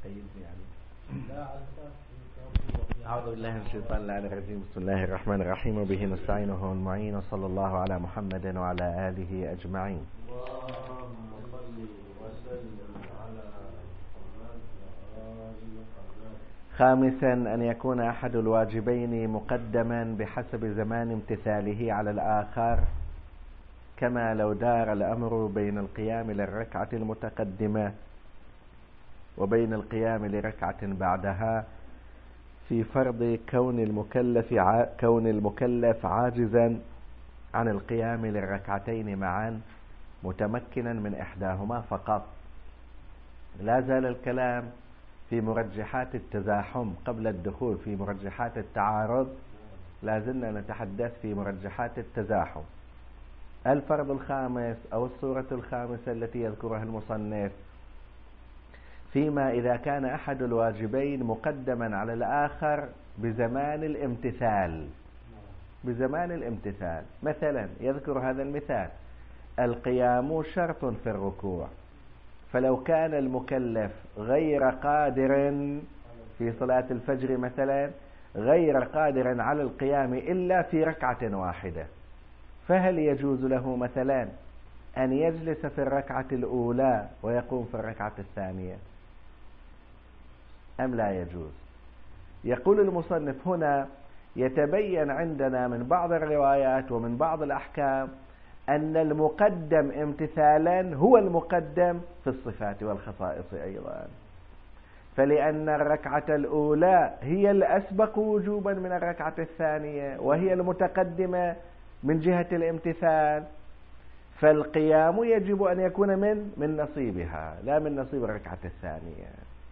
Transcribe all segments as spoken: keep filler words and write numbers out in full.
يعني. أعوذ بالله من الشيطان اللعين الرجيم. بسم الله الرحمن الرحيم، وبه نستعين وهو المعين، وصلى الله على محمد وعلى آله أجمعين. خامسا أن يكون أحد الواجبين مقدما بحسب زمان امتثاله على الآخر، كما لو دار الأمر بين القيام للركعة المتقدمة وبين القيام لركعة بعدها، في فرض كون المكلف ع... كون المكلف عاجزا عن القيام للركعتين معا متمكنا من إحداهما فقط. لا زال الكلام في مرجحات التزاحم قبل الدخول في مرجحات التعارض. لا زلنا نتحدث في مرجحات التزاحم. الفرض الخامس أو الصورة الخامسة التي يذكرها المصنف، فيما إذا كان أحد الواجبين مقدما على الآخر بزمان الامتثال. بزمان الامتثال مثلا يذكر هذا المثال: القيام شرط في الركوع، فلو كان المكلف غير قادر في صلاة الفجر مثلا، غير قادر على القيام إلا في ركعة واحدة، فهل يجوز له مثلا أن يجلس في الركعة الأولى ويقوم في الركعة الثانية أم لا يجوز؟ يقول المصنف: هنا يتبين عندنا من بعض الروايات ومن بعض الأحكام أن المقدم امتثالا هو المقدم في الصفات والخصائص أيضا، فلأن الركعة الأولى هي الأسبق وجوبا من الركعة الثانية وهي المتقدمة من جهة الامتثال، فالقيام يجب أن يكون من من نصيبها لا من نصيب الركعة الثانية.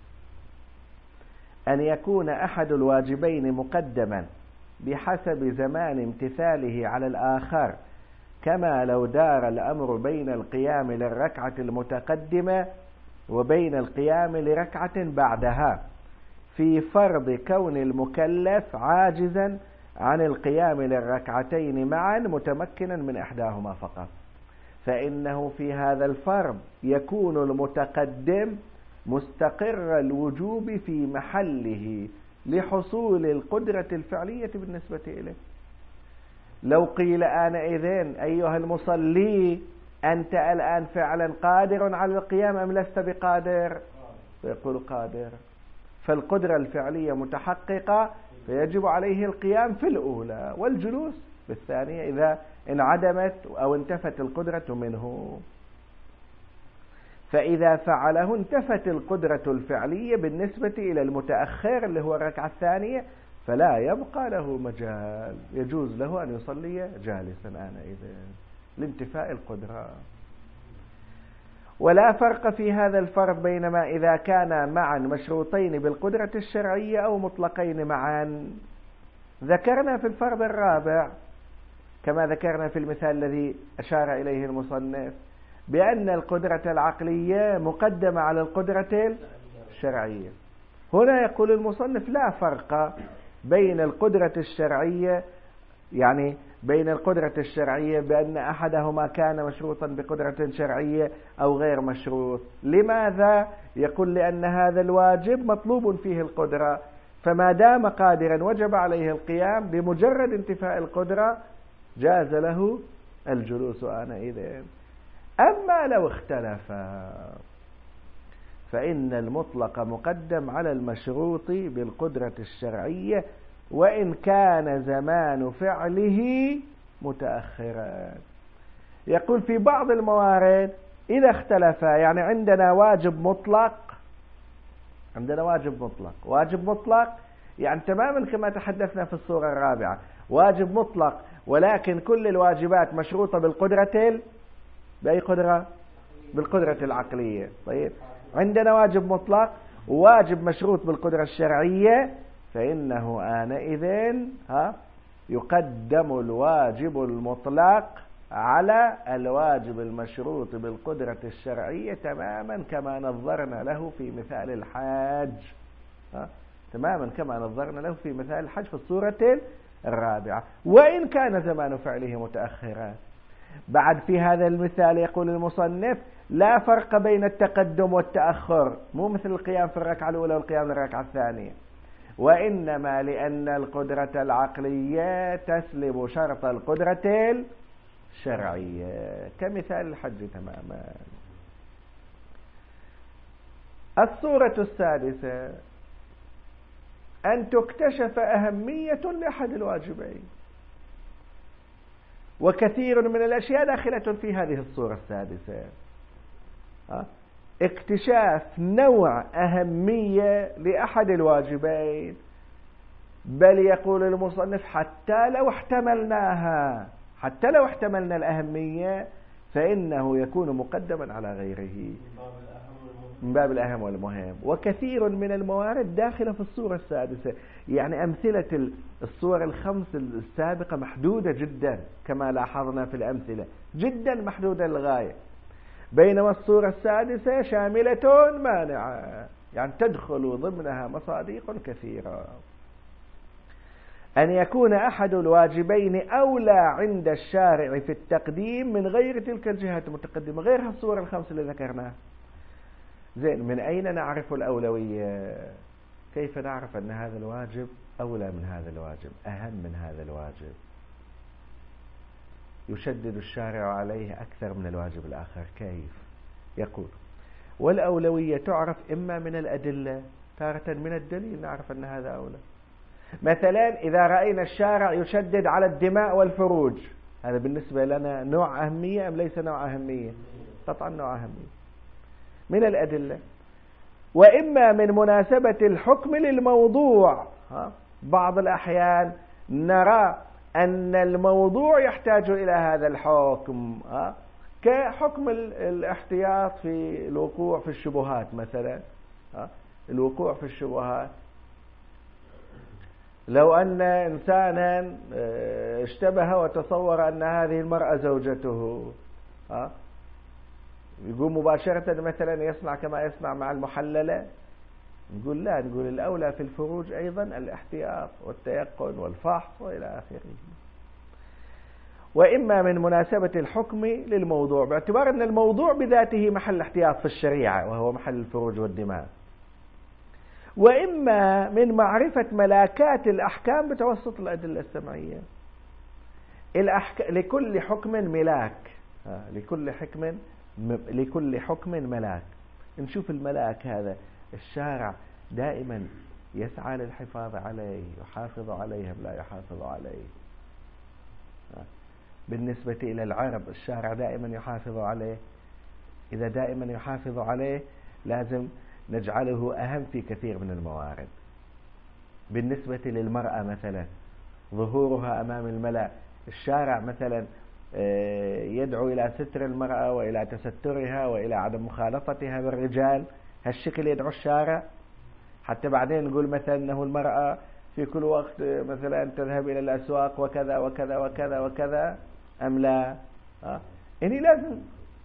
أن يكون أحد الواجبين مقدما بحسب زمان امتثاله على الآخر، كما لو دار الأمر بين القيام للركعة المتقدمة وبين القيام لركعة بعدها، في فرض كون المكلف عاجزا عن القيام للركعتين معا متمكنا من إحداهما فقط، فإنه في هذا الفرض يكون المتقدم مستقر الوجوب في محله لحصول القدرة الفعلية بالنسبة إليه. لو قيل آنئذ: أيها المصلي، أنت الآن فعلا قادر على القيام أم لست بقادر؟ فيقول قادر، فالقدرة الفعلية متحققة، فيجب عليه القيام في الأولى والجلوس في الثانية إذا انعدمت أو انتفت القدرة منه. فإذا فعله انتفت القدرة الفعلية بالنسبة إلى المتأخر اللي هو الركعة الثانية، فلا يبقى له مجال، يجوز له أن يصلي جالسا آنئذ لانتفاء القدرة. ولا فرق في هذا الفرض بينما إذا كان معا مشروطين بالقدرة الشرعية أو مطلقين معا. ذكرنا في الفرض الرابع كما ذكرنا في المثال الذي أشار إليه المصنف بأن القدرة العقلية مقدمة على القدرة الشرعية. هنا يقول المصنف: لا فرق بين القدرة الشرعية، يعني بين القدرة الشرعية بأن أحدهما كان مشروطا بقدرة شرعية أو غير مشروط. لماذا؟ يقول: لأن هذا الواجب مطلوب فيه القدرة، فما دام قادرا وجب عليه القيام، بمجرد انتفاء القدرة جاز له الجلوس آنئذ. أما لو اختلفا فإن المطلق مقدم على المشروط بالقدرة الشرعية وإن كان زمان فعله متأخرا. يقول: في بعض الموارد إذا اختلفا، يعني عندنا واجب مطلق، عندنا واجب مطلق واجب مطلق يعني تماما كما تحدثنا في الصورة الرابعة، واجب مطلق ولكن كل الواجبات مشروطة بالقدرة، بأي قدرة؟ بالقدرة العقلية. طيب، عندنا واجب مطلق وواجب مشروط بالقدرة الشرعية، فإنه آنئذ ها يقدم الواجب المطلق على الواجب المشروط بالقدرة الشرعية، تماما كما نظرنا له في مثال الحاج. ها؟ تماما كما نظرنا له في مثال الحج في الصورة الرابعة، وإن كان زمان فعله متأخرا. بعد في هذا المثال يقول المصنف: لا فرق بين التقدم والتأخر، مو مثل القيام في الركعة الأولى والقيام في الركعة الثانية، وإنما لأن القدرة العقلية تسلب شرط القدرة الشرعية، كمثال الحج تماما. الصورة السادسة أن تكتشف أهمية لأحد الواجبين، وكثير من الأشياء داخلة في هذه الصورة السادسة. اكتشاف نوع أهمية لأحد الواجبين، بل يقول المصنف حتى لو احتملناها، حتى لو احتملنا الأهمية فإنه يكون مقدما على غيره من باب الأهم والمهم. وكثير من الموارد داخلة في الصورة السادسة، يعني أمثلة الصور الخمس السابقة محدودة جدا كما لاحظنا في الأمثلة، جدا محدودة للغاية، بينما الصورة السادسة شاملة مانعة، يعني تدخل ضمنها مصادق كثيرة. أن يكون أحد الواجبين أولى عند الشارع في التقديم من غير تلك الجهات المتقدمة، غير الصور الخمس اللي ذكرناها. زين، من أين نعرف الأولوية؟ كيف نعرف أن هذا الواجب أولى من هذا الواجب، أهم من هذا الواجب، يشدد الشارع عليه أكثر من الواجب الآخر؟ كيف؟ يقول: والأولوية تعرف إما من الأدلة، تارة من الدليل نعرف أن هذا أولى. مثلا إذا رأينا الشارع يشدد على الدماء والفروج، هذا بالنسبة لنا نوع أهمية أم ليس نوع أهمية؟ قطعا نوع أهمية من الأدلة. وإما من مناسبة الحكم للموضوع، بعض الأحيان نرى أن الموضوع يحتاج إلى هذا الحكم، كحكم الاحتياط في الوقوع في الشبهات مثلا. الوقوع في الشبهات، لو أن إنسانا اشتبه وتصور أن هذه المرأة زوجته، يقول مباشرة مثلا يصنع كما يصنع مع المحللة؟ نقول لا، نقول الأولى في الفروج أيضا الاحتياط والتيقن والفحص وإلى آخره. وإما من مناسبة الحكم للموضوع، باعتبار أن الموضوع بذاته محل احتياط في الشريعة وهو محل الفروج والدماء. وإما من معرفة ملاكات الأحكام بتوسط الأدلة السمعية. الأحك... لكل حكم ملاك، لكل حكم لكل حكم ملاك. نشوف الملاك هذا الشارع دائما يسعى للحفاظ عليه، يحافظ عليه أم لا يحافظ عليه؟ بالنسبة إلى العرب الشارع دائما يحافظ عليه. إذا دائما يحافظ عليه لازم نجعله أهم في كثير من الموارد. بالنسبة للمرأة مثلا ظهورها أمام الملأ، الشارع مثلا يدعو إلى ستر المرأة وإلى تسترها وإلى عدم مخالطتها بالرجال، هالشكل يدعو الشارع؟ حتى بعدين نقول مثلا أنه المرأة في كل وقت مثلا تذهب إلى الأسواق وكذا وكذا وكذا وكذا أم لا؟ أه؟ يعني لازم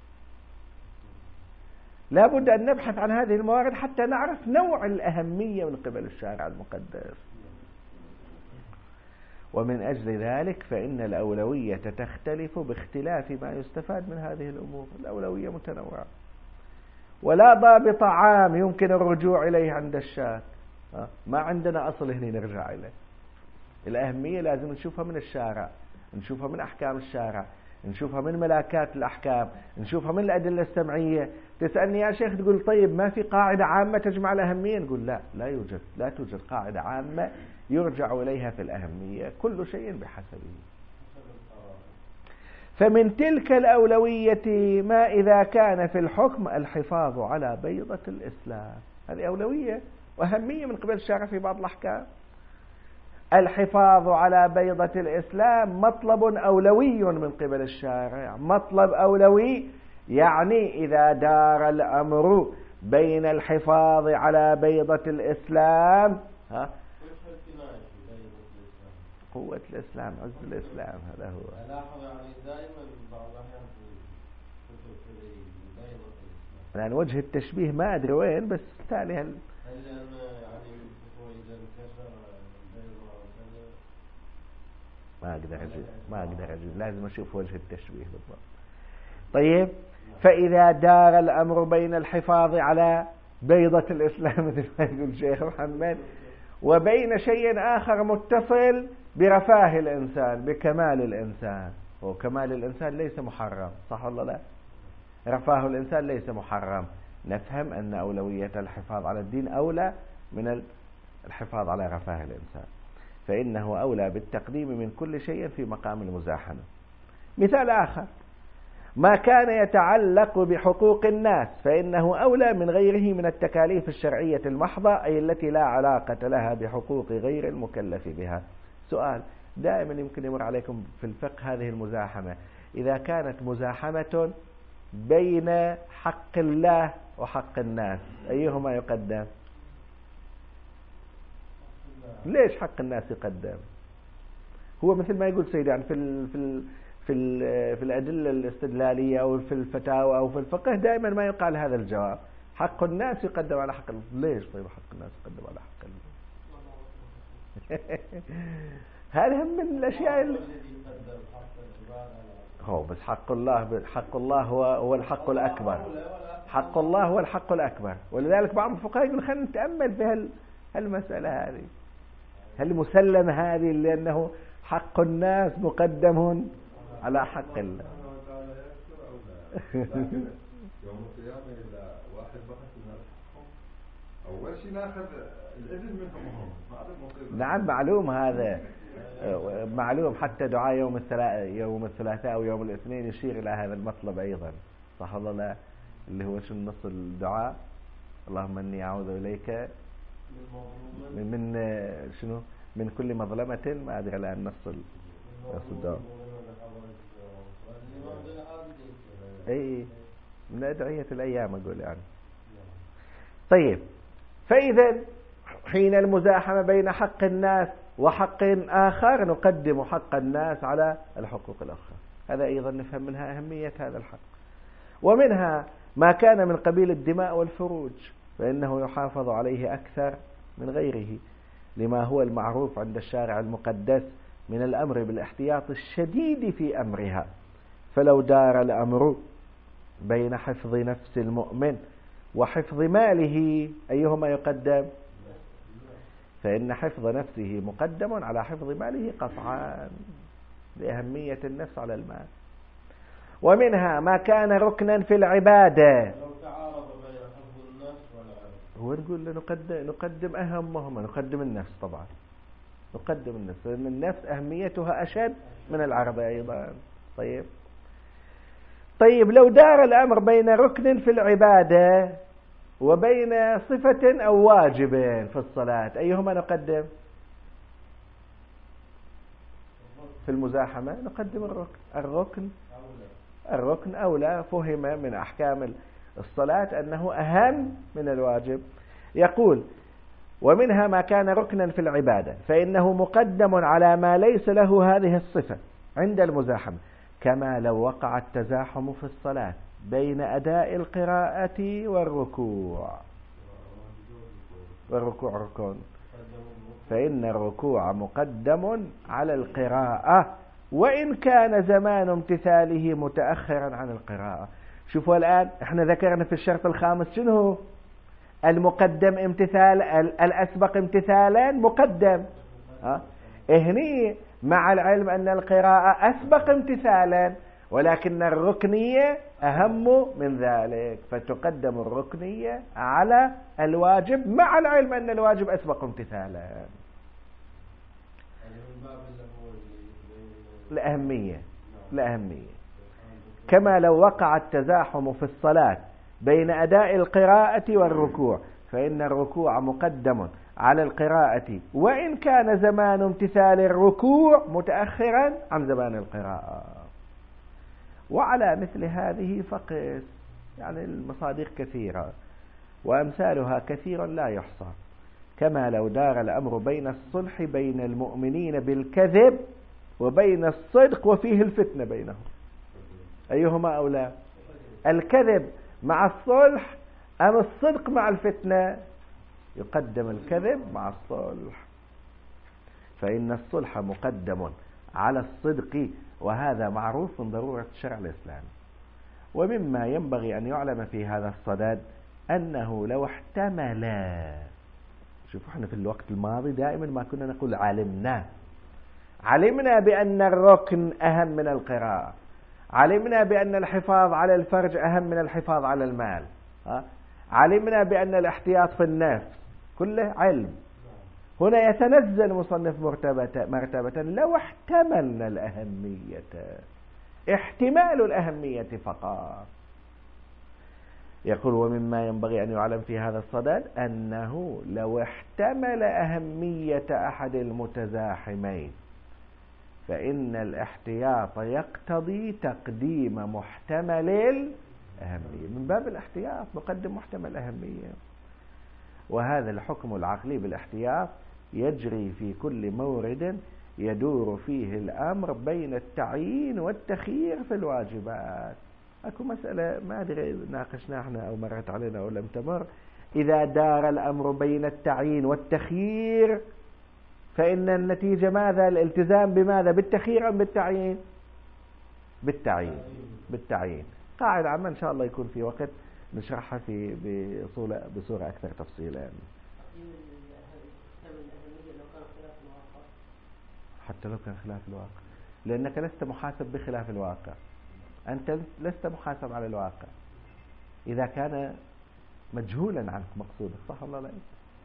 لابد أن نبحث عن هذه الموارد حتى نعرف نوع الأهمية من قبل الشارع المقدس. ومن أجل ذلك فإن الأولوية تختلف باختلاف ما يستفاد من هذه الأمور. الأولوية متنوعة، ولا ضابط عام يمكن الرجوع إليه عند الشاك. ما عندنا أصل هنا نرجع إليه. الأهمية لازم نشوفها من الشارع، نشوفها من أحكام الشارع، نشوفها من ملاكات الأحكام، نشوفها من الأدلة السمعية. تسألني يا شيخ تقول طيب ما في قاعدة عامة تجمع الأهمية؟ نقول لا، لا يوجد لا توجد قاعدة عامة يرجع إليها في الأهمية، كل شيء بحسبه. فمن تلك الأولوية ما إذا كان في الحكم الحفاظ على بيضة الإسلام، هذه أولوية وأهمية من قبل الشارع في بعض الأحكام. الحفاظ على بيضة الإسلام مطلب أولوي من قبل الشارع، مطلب أولوي يعني إذا دار الأمر بين الحفاظ على بيضة الإسلام، ها قوة الإسلام، عز الإسلام، هذا هو. ألاحظ يعني دائما بعض الأحيان في كتب بيضة الإسلام، يعني وجه التشبيه ما أدري وين، بس تالي هل هل يعني إذا انكسر البيضة وكذا ما أقدر أجيب ما أقدر أجيب لازم أشوف وجه التشبيه بالضبط. طيب، فإذا دار الأمر بين الحفاظ على بيضة الإسلام مثل ما يقول الشيخ محمد وبين شيء آخر متصل برفاه الإنسان بكمال الإنسان، وكمال الإنسان ليس محرم، صح ولا لا؟ رفاه الإنسان ليس محرم. نفهم أن أولوية الحفاظ على الدين أولى من الحفاظ على رفاه الإنسان، فإنه أولى بالتقديم من كل شيء في مقام المزاحمة. مثال آخر: ما كان يتعلق بحقوق الناس فإنه أولى من غيره من التكاليف الشرعية المحضة، أي التي لا علاقة لها بحقوق غير المكلف بها. سؤال دائما يمكن يمر عليكم في الفقه هذه المزاحمة، إذا كانت مزاحمة بين حق الله وحق الناس أيهما يقدم؟ ليش حق الناس يقدم؟ هو مثل ما يقول سيدي يعني في ال في ال في ال في الأدلة الاستدلالية أو في الفتاوى أو في الفقه دائما ما يقال هذا الجواب: حق الناس يقدم على حق الله. ليش طيب حق الناس يقدم على حق الله؟ هذا هم من الأشياء اللي هو بس حق الله حق الله هو هو الحق الأكبر. حق الله هو الحق الأكبر، ولذلك بعض الفقهاء يقول خلينا نتأمل في هالمسألة هذه، هل مسلم هذه لأنه حق الناس مقدم على حق الله. يوم القيامة إذا واحد بحث من الحق أول شيء ناخذ الإذن منهم هم. نعم معلوم هذا، معلوم حتى دعاء يوم الثلاثاء يوم الثلاثاء أو يوم الاثنين يشير إلى هذا المطلب أيضا، صح ولا لا؟ اللي هو شو نص الدعاء: اللهم إني أعوذ إليك من, من شنو من كل مظلمة، ما أدري الآن نص الدعاء. أي من أدعية الأيام أقول يعني. طيب، فإذا حين المزاحمة بين حق الناس وحق آخر نقدم حق الناس على الحقوق الأخرى. هذا أيضا نفهم منها أهمية هذا الحق. ومنها ما كان من قبيل الدماء والفروج فإنه يحافظ عليه أكثر من غيره، لما هو المعروف عند الشارع المقدس من الأمر بالاحتياط الشديد في أمرها. فلو دار الأمر بين حفظ نفس المؤمن وحفظ ماله أيهما يقدم؟ فإن حفظ نفسه مقدم على حفظ ماله قطعا لأهمية النفس على المال. ومنها ما كان ركنا في العبادة. لو تعارض بين حفظ النفس والعبادة هو نقول نقدم, نقدم أهمهما، نقدم النفس طبعا، نقدم النفس لأن النفس أهميتها أشد من العرض أيضا. طيب طيب لو دار الأمر بين ركن في العبادة وبين صفة أو واجب في الصلاة أيهما نقدم؟ في المزاحمة نقدم الركن. الركن الركن أولى، فهم من أحكام الصلاة أنه أهم من الواجب. يقول: ومنها ما كان ركنا في العبادة فإنه مقدم على ما ليس له هذه الصفة عند المزاحمة، كما لو وقع التزاحم في الصلاة بين أداء القراءة والركوع. والركوع ركن، فإن الركوع مقدم على القراءة وإن كان زمان امتثاله متأخرا عن القراءة. شوفوا الآن احنا ذكرنا في الشرط الخامس شنو؟ المقدم امتثال، الأسبق امتثالا مقدم. ها؟ هني مع العلم أن القراءة أسبق امتثالا ولكن الركنية أهم من ذلك، فتقدم الركنية على الواجب مع العلم أن الواجب أسبق امتثالا. الأهمية الأهمية كما لو وقع التزاحم في الصلاة بين أداء القراءة والركوع فإن الركوع مقدم على القراءة وإن كان زمان امتثال الركوع متأخرا عن زمان القراءة. وعلى مثل هذه فقس، يعني المصادق كثيرة وأمثالها كثيرا لا يحصى. كما لو دار الأمر بين الصلح بين المؤمنين بالكذب وبين الصدق وفيه الفتنة بينهم أيهما أولى؟ الكذب مع الصلح أم الصدق مع الفتنة؟ يقدم الكذب مع الصلح، فإن الصلح مقدم على الصدق، وهذا معروف من ضرورة الشرع الإسلامي. ومما ينبغي أن يعلم في هذا الصدد أنه لو احتمل، شوفوا احنا في الوقت الماضي دائما ما كنا نقول علمنا علمنا بأن الركن أهم من القراءة، علمنا بأن الحفاظ على الفرج أهم من الحفاظ على المال، علمنا بأن الاحتياط في النفس، كله علم. هنا يتنزل مصنف مرتبة, مرتبة لو احتملنا الأهمية، احتمال الأهمية فقط. يقول ومما ينبغي أن يعلم في هذا الصدد أنه لو احتمل أهمية أحد المتزاحمين فإن الاحتياط يقتضي تقديم محتمل الأهمية. من باب الاحتياط نقدم محتمل الأهمية، وهذا الحكم العقلي بالاحتياط يجري في كل مورد يدور فيه الأمر بين التعيين والتخيير في الواجبات. أكو مسألة ما أدري ناقشنا احنا أو مرت علينا أو لم تمر، إذا دار الأمر بين التعيين والتخيير فإن النتيجة ماذا؟ الالتزام بماذا؟ بالتخيير أم بالتعيين؟ بالتعيين بالتعيين. قاعدة عامة إن شاء الله يكون في وقت نشرحها في بصورة بصورة أكثر تفصيلا. حتى لو كان خلاف الواقع، لأنك لست محاسب بخلاف الواقع، أنت لست محاسب على الواقع إذا كان مجهولا عنك مقصودك، صح ولا لا؟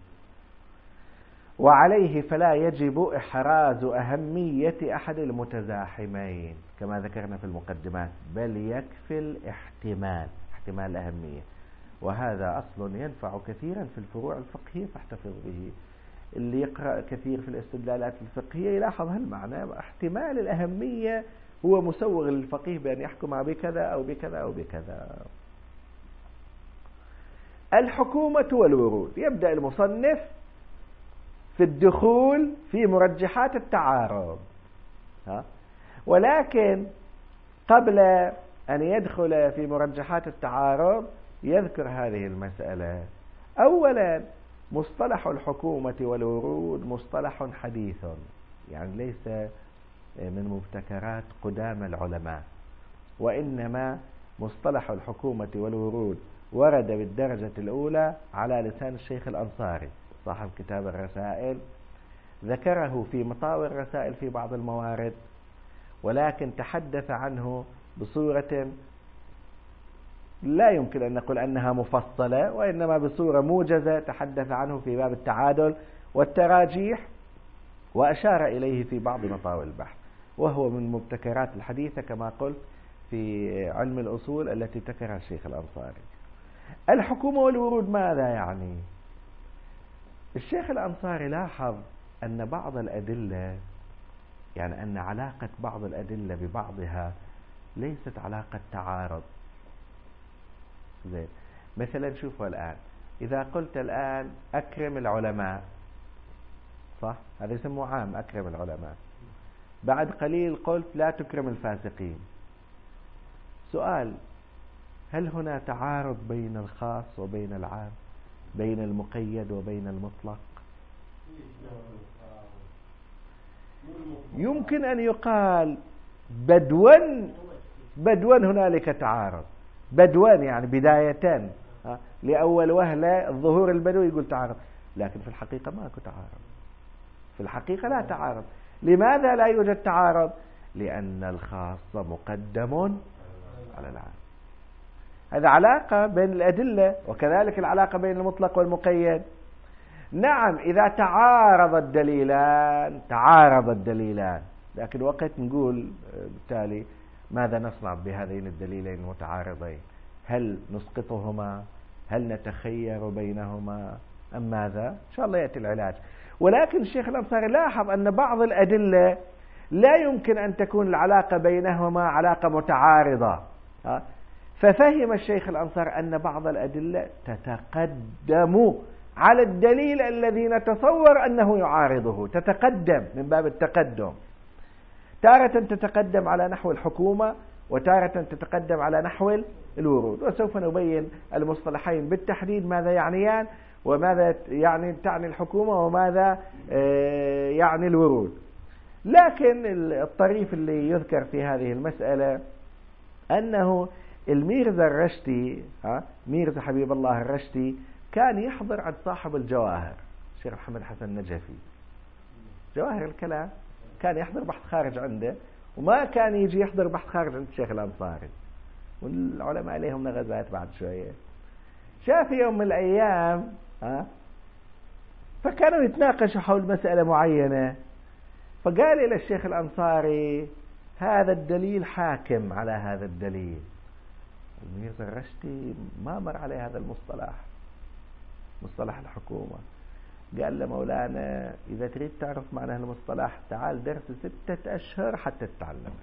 وعليه فلا يجب إحراز أهمية أحد المتزاحمين كما ذكرنا في المقدمات، بل يكفي الاحتمال، احتمال الأهمية. وهذا أصل ينفع كثيرا في الفروع الفقهية فاحتفظ به. اللي يقرأ كثير في الاستدلالات الفقهية يلاحظ هالمعنى، احتمال الأهمية هو مسوغ للفقيه بأن يحكم بكذا أو بكذا أو بكذا. الحكومة والورود. يبدأ المصنف في الدخول في مرجحات التعارض، ها؟ ولكن قبل أن يدخل في مرجحات التعارض يذكر هذه المسألة. أولا مصطلح الحكومة والورود مصطلح حديث، يعني ليس من مبتكرات قدام العلماء، وإنما مصطلح الحكومة والورود ورد بالدرجة الأولى على لسان الشيخ الأنصاري صاحب كتاب الرسائل، ذكره في مطاوي الرسائل في بعض الموارد، ولكن تحدث عنه بصورة لا يمكن أن نقول أنها مفصلة، وإنما بصورة موجزة تحدث عنه في باب التعادل والتراجيح، وأشار إليه في بعض مطاوي البحث، وهو من مبتكرات الحديثة كما قلت في علم الأصول التي ذكرها الشيخ الأنصاري. الحكومة والورود ماذا يعني؟ الشيخ الأنصاري لاحظ أن بعض الأدلة، يعني أن علاقة بعض الأدلة ببعضها ليست علاقة تعارض. زين، مثلا شوفوا الآن إذا قلت الآن أكرم العلماء، صح؟ هذا يسموه عام، أكرم العلماء. بعد قليل قلت لا تكرم الفاسقين. سؤال: هل هنا تعارض بين الخاص وبين العام، بين المقيد وبين المطلق؟ يمكن أن يقال بدوا بدوا هنالك تعارض، بدوا يعني بداية، لأول وهلة الظهور البدوي يقول تعارض، لكن في الحقيقة ما أكو تعارض، في الحقيقة لا تعارض. لماذا لا يوجد تعارض؟ لأن الخاص مقدم على العام. هذا علاقة بين الأدلة، وكذلك العلاقة بين المطلق والمقيد. نعم إذا تعارض الدليلان تعارض الدليلان، لكن وقت نقول بالتالي ماذا نصنع بهذين الدليلين المتعارضين؟ هل نسقطهما؟ هل نتخير بينهما أم ماذا؟ إن شاء الله يأتي العلاج. ولكن الشيخ الأنصاري لاحظ أن بعض الأدلة لا يمكن أن تكون العلاقة بينهما علاقة متعارضة، ففهم الشيخ الأنصاري أن بعض الأدلة تتقدم على الدليل الذي نتصور أنه يعارضه، تتقدم من باب التقدم، تارة تتقدم على نحو الحكومة وتارة تتقدم على نحو الورود. وسوف نبين المصطلحين بالتحديد ماذا يعنيان، وماذا يعني تعني الحكومة وماذا يعني الورود. لكن الطريف اللي يذكر في هذه المسألة أنه الميرزا الرشتي ها ميرزا حبيب الله الرشتي كان يحضر عند صاحب الجواهر الشيخ محمد حسن النجفي جواهر الكلام، كان يحضر بحث خارج عنده، وما كان يجي يحضر بحث خارج عند الشيخ الأنصاري، والعلماء عليهم نغزات بعد شوية. شاف يوم من الأيام ها فكانوا يتناقشوا حول مسألة معينة، فقال إلى الشيخ الأنصاري هذا الدليل حاكم على هذا الدليل. الميرزا الرشتي ما مر عليه هذا المصطلح، مصطلح الحكومة. قال له مولانا إذا تريد تعرف معنى المصطلح تعال درس ستة أشهر حتى تتعلم.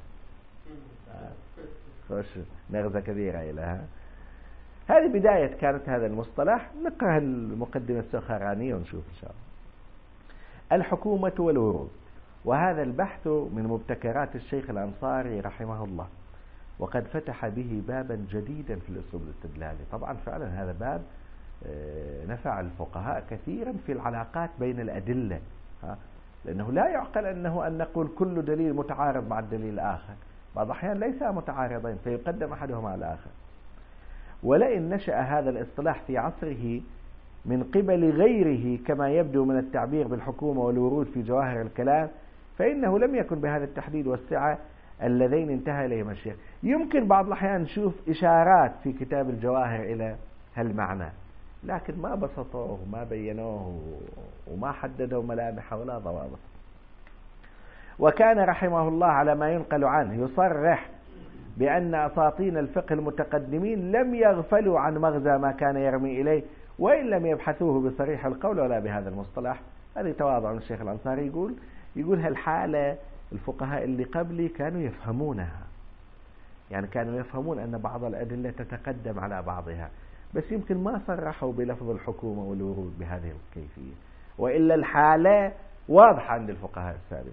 خوش نغزة كبيرة إلها. هذه بداية كانت هذا المصطلح. نقرأ المقدمة السخرانية ونشوف إن شاء الله. الحكومة والورود، وهذا البحث من مبتكرات الشيخ الأنصاري رحمه الله، وقد فتح به بابا جديدا في الأسلوب الاستدلالي. طبعا فعلا هذا باب نفع الفقهاء كثيرا في العلاقات بين الأدلة، لأنه لا يعقل أنه أن نقول كل دليل متعارض مع الدليل الآخر، بعض الأحيان ليس متعارضين فيقدم أحدهما على الآخر. ولئن نشأ هذا الاصطلاح في عصره من قبل غيره كما يبدو من التعبير بالحكومة والورود في جواهر الكلام، فإنه لم يكن بهذا التحديد والسعة اللذين انتهى إليهما الشيخ. يمكن بعض الأحيان نشوف إشارات في كتاب الجواهر إلى هالمعنى، لكن ما بسطوه وما بينوه وما حددوا ملامح ولا ضوابط. وكان رحمه الله على ما ينقل عنه يصرح بأن أساطين الفقه المتقدمين لم يغفلوا عن مغزى ما كان يرمي إليه، وإن لم يبحثوه بصريح القول ولا بهذا المصطلح. هذه تواضع من الشيخ الأنصاري. يقول يقول هالحالة الفقهاء اللي قبلي كانوا يفهمونها، يعني كانوا يفهمون أن بعض الأدلة تتقدم على بعضها، بس يمكن ما صرحوا بلفظ الحكومة والورود بهذه الكيفية، وإلا الحالة واضحة عند الفقهاء السابقين.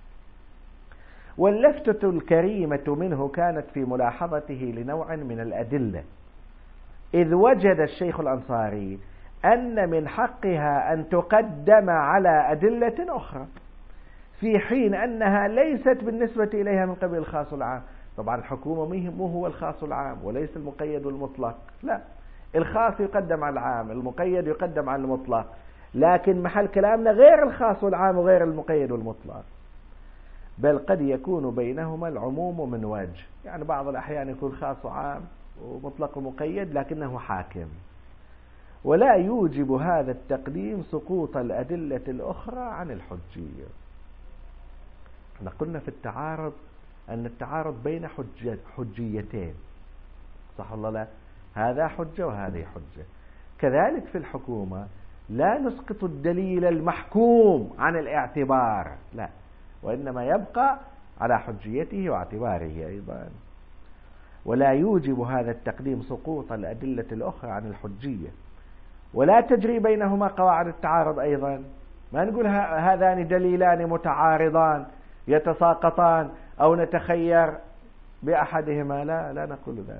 واللفتة الكريمة منه كانت في ملاحظته لنوع من الأدلة، إذ وجد الشيخ الأنصاري أن من حقها أن تقدم على أدلة أخرى في حين أنها ليست بالنسبة إليها من قبل الخاص والعام. طبعا الحكومة مو هو الخاص والعام وليس المقيد والمطلق، لا، الخاص يقدم على العام، المقيد يقدم على المطلق، لكن محل كلامنا غير الخاص والعام وغير المقيد والمطلق، بل قد يكون بينهما العموم من وجه، يعني بعض الأحيان يكون خاص وعام ومطلق ومقيد لكنه حاكم. ولا يوجب هذا التقديم سقوط الأدلة الأخرى عن الحجية. احنا قلنا في التعارض أن التعارض بين حجة حجيتين، صح ولا لا؟ هذا حجة وهذه حجة. كذلك في الحكومة لا نسقط الدليل المحكوم عن الاعتبار، لا، وإنما يبقى على حجيته واعتباره أيضا. ولا يوجب هذا التقديم سقوط الأدلة الأخرى عن الحجية، ولا تجري بينهما قواعد التعارض أيضا. ما نقول هذان دليلان متعارضان يتساقطان أو نتخير بأحدهما، لا لا نقول ذلك،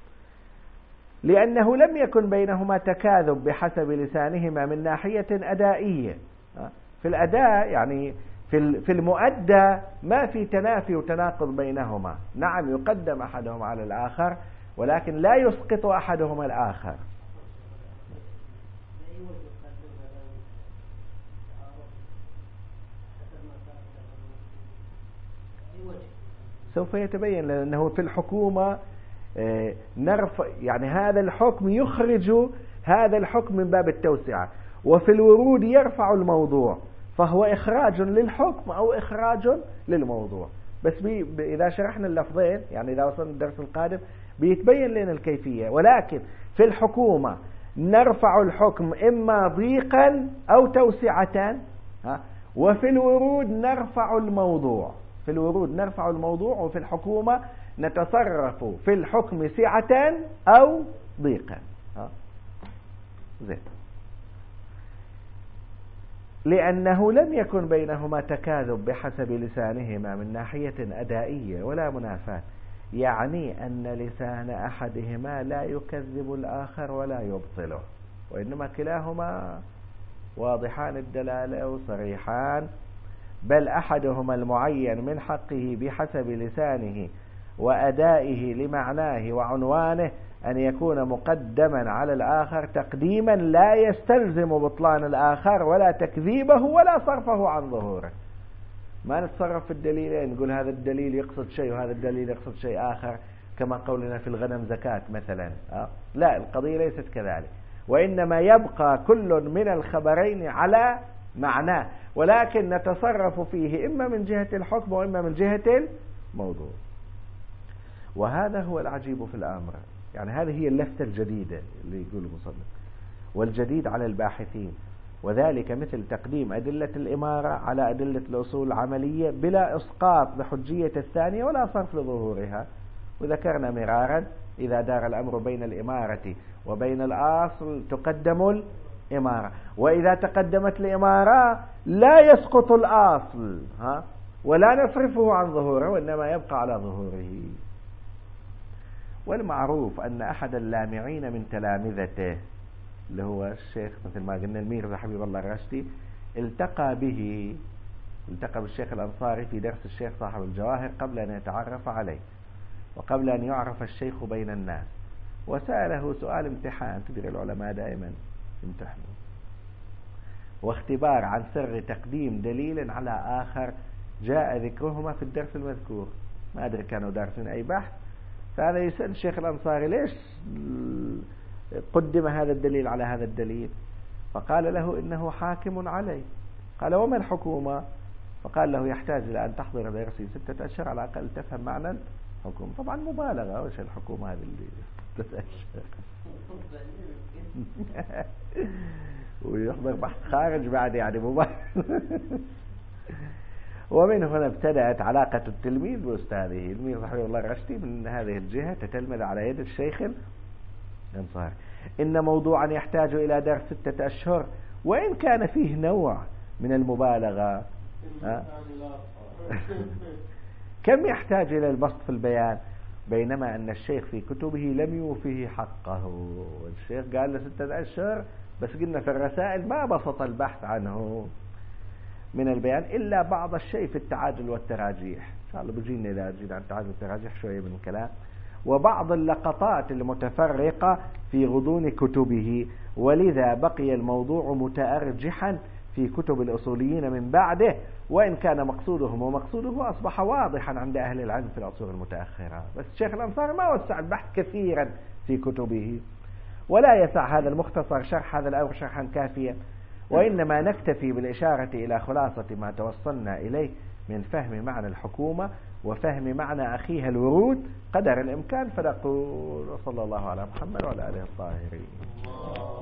لأنه لم يكن بينهما تكاذب بحسب لسانهما من ناحية أدائية. في الأداء يعني في المؤدى ما في تنافي وتناقض بينهما، نعم يقدم أحدهما على الآخر ولكن لا يسقط أحدهما الآخر. سوف يتبين، لأنه في الحكومة نرفع يعني هذا الحكم يخرج هذا الحكم من باب التوسعة، وفي الورود يرفع الموضوع، فهو إخراج للحكم أو إخراج للموضوع. بس بي إذا شرحنا اللفظين يعني إذا وصلنا الدرس القادم بيتبين لنا الكيفية. ولكن في الحكومة نرفع الحكم إما ضيقا أو توسعة، وفي الورود نرفع الموضوع، في الورود نرفع الموضوع، وفي الحكومة نتصرف في الحكم سعة أو ضيقا. زين. لأنه لم يكن بينهما تكاذب بحسب لسانهما من ناحية أدائية ولا منافاة، يعني أن لسان أحدهما لا يكذب الآخر ولا يبطله، وإنما كلاهما واضحان الدلالة وصريحان، بل أحدهما المعين من حقه بحسب لسانه وأدائه لمعناه وعنوانه أن يكون مقدما على الآخر تقديما لا يستلزم بطلان الآخر ولا تكذيبه ولا صرفه عن ظهوره. ما نتصرف في الدليلين نقول هذا الدليل يقصد شيء وهذا الدليل يقصد شيء آخر، كما قولنا في الغنم زكاة مثلا. أه؟ لا، القضية ليست كذلك، وإنما يبقى كل من الخبرين على معناه، ولكن نتصرف فيه إما من جهة الحكم وإما من جهة الموضوع. وهذا هو العجيب في الأمر، يعني هذه هي اللفتة الجديدة اللي يقول المصنف، والجديد على الباحثين، وذلك مثل تقديم أدلة الإمارة على أدلة الأصول العملية بلا إسقاط لحجية الثانية ولا صرف لظهورها. وذكرنا مرارا إذا دار الأمر بين الإمارة وبين الأصل تقدم الإمارة، وإذا تقدمت الإمارة لا يسقط الأصل ها ولا نصرفه عن ظهوره وإنما يبقى على ظهوره. والمعروف أن أحد اللامعين من تلامذته اللي هو الشيخ مثل ما قلنا الميرزا حبيب الله الرشدي التقى به التقى بالشيخ الأنصاري في درس الشيخ صاحب الجواهر قبل أن يتعرف عليه وقبل أن يعرف الشيخ بين الناس، وسأله سؤال امتحان، تدري العلماء دائما يمتحنوا، واختبار عن سر تقديم دليل على آخر جاء ذكرهما في الدرس المذكور. ما أدري كانوا دارسين أي بحث، فهذا يسأل الشيخ الأنصاري ليش قدم هذا الدليل على هذا الدليل؟ فقال له إنه حاكم عليه. قال وما الحكومة؟ فقال له يحتاج إلى أن تحضر درسي ستة أشهر على الأقل تفهم معنى الحكومة. طبعا مبالغة، وش الحكومة هذه اللي ستة أشهر ويحضر بحث خارج بعد، يعني مبالغة. ومن هنا ابتدأت علاقة التلميذ بأستاذه الميرزا حبيب الله الرشدي من هذه الجهة، تتلمذ على يد الشيخ الأنصاري. إن موضوعا يحتاج إلى درس ستة أشهر وإن كان فيه نوع من المبالغة. كم يحتاج إلى البسط في البيان، بينما أن الشيخ في كتبه لم يوفيه حقه. الشيخ قال له ستة أشهر، بس قلنا في الرسائل ما بسط البحث عنه من البيان إلا بعض الشيء في التعادل والتراجيح. إن شاء الله بيجينا إذا جينا عن التعادل والتراجيح شوية من الكلام، وبعض اللقطات المتفرقة في غضون كتبه، ولذا بقي الموضوع متأرجحا في كتب الأصوليين من بعده، وإن كان مقصودهم ومقصوده أصبح واضحا عند أهل العلم في العصور المتأخرة. بس الشيخ الأنصاري ما وسع البحث كثيرا في كتبه، ولا يسع هذا المختصر شرح هذا الأمر شرحا كافيا، وإنما نكتفي بالإشارة إلى خلاصة ما توصلنا إليه من فهم معنى الحكومة وفهم معنى أخيها الورود قدر الإمكان، فنقول وصلى الله على محمد وعلى آله الطاهرين.